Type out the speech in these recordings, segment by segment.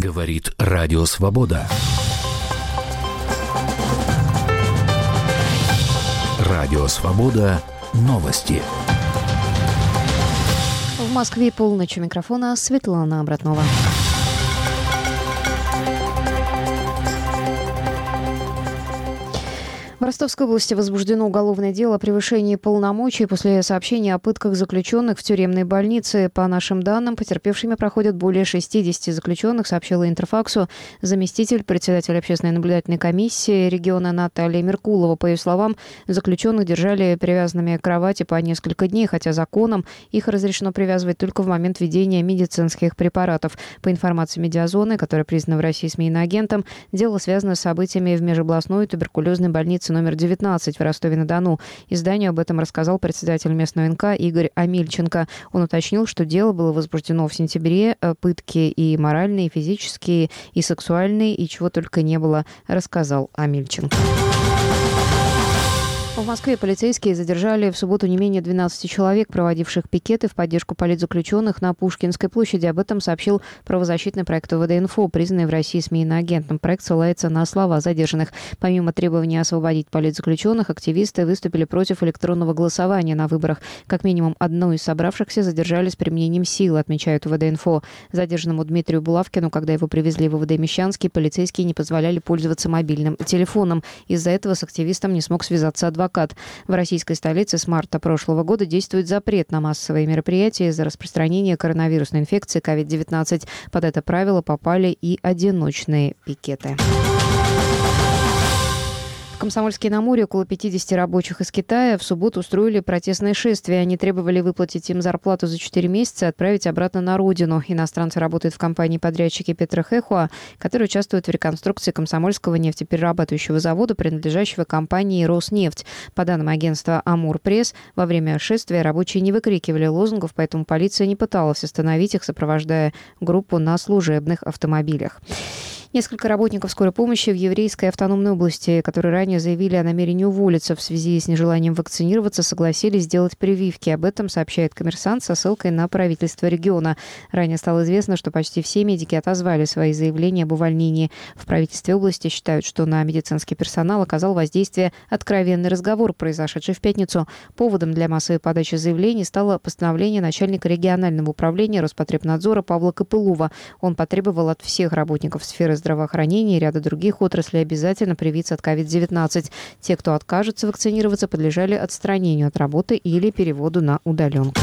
Говорит Радио Свобода. Радио Свобода. Новости. В Москве полночь. У микрофона Светлана Братнова. В Ростовской области возбуждено уголовное дело о превышении полномочий после сообщения о пытках заключенных в тюремной больнице. По нашим данным, потерпевшими проходят более 60 заключенных, сообщила Интерфаксу заместитель председателя общественной наблюдательной комиссии региона Наталья Меркулова. По ее словам, заключенных держали привязанными к кровати по несколько дней, хотя законом их разрешено привязывать только в момент введения медицинских препаратов. По информации «Медиазоны», которая признана в России СМИ иноагентом, дело связано с событиями в межобластной туберкулезной больнице номер 19 в Ростове-на-Дону. Изданию об этом рассказал председатель местного НК Игорь Амельченко. Он уточнил, что дело было возбуждено в сентябре. Пытки и моральные, и физические, и сексуальные, и чего только не было, рассказал Амельченко. В Москве полицейские задержали в субботу не менее 12 человек, проводивших пикеты в поддержку политзаключенных на Пушкинской площади. Об этом сообщил правозащитный проект УВД-Инфо, признанный в России СМИ иноагентом. Проект ссылается на слова задержанных. Помимо требования освободить политзаключенных, активисты выступили против электронного голосования на выборах. Как минимум одну из собравшихся задержали с применением силы, отмечает УВД-Инфо. Задержанному Дмитрию Булавкину, когда его привезли в УВД Мещанский, полицейские не позволяли пользоваться мобильным телефоном. Из-за этого с активистом не смог связаться адвокат. В российской столице с марта прошлого года действует запрет на массовые мероприятия из-за распространения коронавирусной инфекции COVID-19. Под это правило попали и одиночные пикеты. В Комсомольске-на-Амуре около 50 рабочих из Китая в субботу устроили протестное шествие. Они требовали выплатить им зарплату за 4 месяца и отправить обратно на родину. Иностранцы работают в компании-подрядчике Петрохэхуа, которая участвует в реконструкции Комсомольского нефтеперерабатывающего завода, принадлежащего компании «Роснефть». По данным агентства «Амур-Пресс», во время шествия рабочие не выкрикивали лозунгов, поэтому полиция не пыталась остановить их, сопровождая группу на служебных автомобилях. Несколько работников скорой помощи в Еврейской автономной области, которые ранее заявили о намерении уволиться в связи с нежеланием вакцинироваться, согласились сделать прививки. Об этом сообщает «Коммерсант» со ссылкой на правительство региона. Ранее стало известно, что почти все медики отозвали свои заявления об увольнении. В правительстве области считают, что на медицинский персонал оказал воздействие откровенный разговор, произошедший в пятницу. Поводом для массовой подачи заявлений стало постановление начальника регионального управления Роспотребнадзора Павла Копылова. Он потребовал от всех работников сферы здравоохранения и ряда других отраслей обязательно привиться от COVID-19. Те, кто откажется вакцинироваться, подлежали отстранению от работы или переводу на удаленку.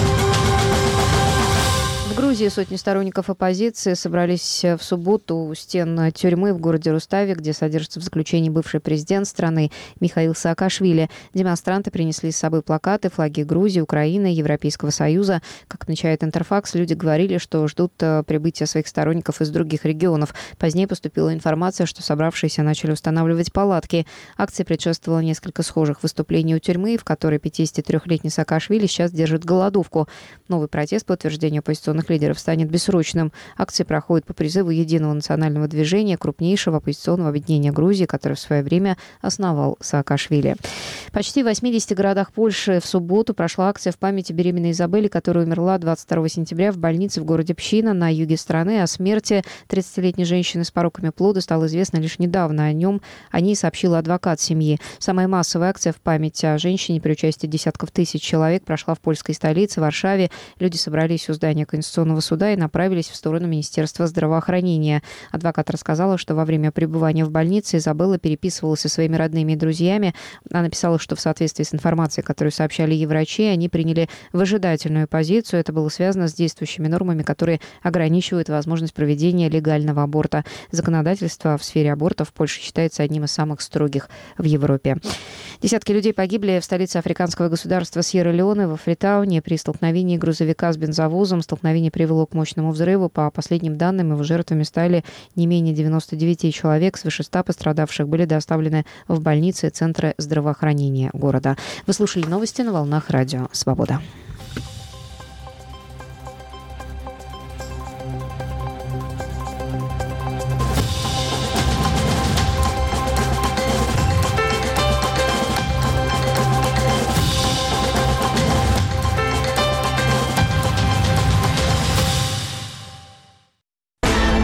В Грузии сотни сторонников оппозиции собрались в субботу у стен тюрьмы в городе Руставе, где содержится в заключении бывший президент страны Михаил Саакашвили. Демонстранты принесли с собой плакаты, флаги Грузии, Украины, Европейского Союза. Как отмечает Интерфакс, люди говорили, что ждут прибытия своих сторонников из других регионов. Позднее поступила информация, что собравшиеся начали устанавливать палатки. Акции предшествовало несколько схожих выступлений у тюрьмы, в которой 53-летний Саакашвили сейчас держит голодовку. Новый протест по утверждению оппозиционных лидеров станет бессрочным. Акции проходят по призыву Единого национального движения, крупнейшего оппозиционного объединения Грузии, которое в свое время основал Саакашвили. Почти в 80 городах Польши в субботу прошла акция в память о беременной Изабелле, которая умерла 22 сентября в больнице в городе Пщина на юге страны. О смерти 30-летней женщины с пороками плода стало известно лишь недавно. О ней сообщил адвокат семьи. Самая массовая акция в память о женщине при участии десятков тысяч человек прошла в польской столице, Варшаве. Люди собрались у здания Конституционного суда и направились в сторону Министерства здравоохранения. Адвокат рассказала, что во время пребывания в больнице Изабелла переписывалась со своими родными и друзьями. Она писала, что в соответствии с информацией, которую сообщали ей врачи, они приняли выжидательную позицию. Это было связано с действующими нормами, которые ограничивают возможность проведения легального аборта. Законодательство в сфере абортов в Польше считается одним из самых строгих в Европе. Десятки людей погибли в столице африканского государства Сьерра-Леоне, во Фритауне, при столкновении грузовика с бензовозом. Столкновение привело к мощному взрыву. По последним данным, его жертвами стали не менее 99 человек. Свыше 100 пострадавших были доставлены в больницы и центры здравоохранения города. Вы слушали новости на волнах Радио Свобода.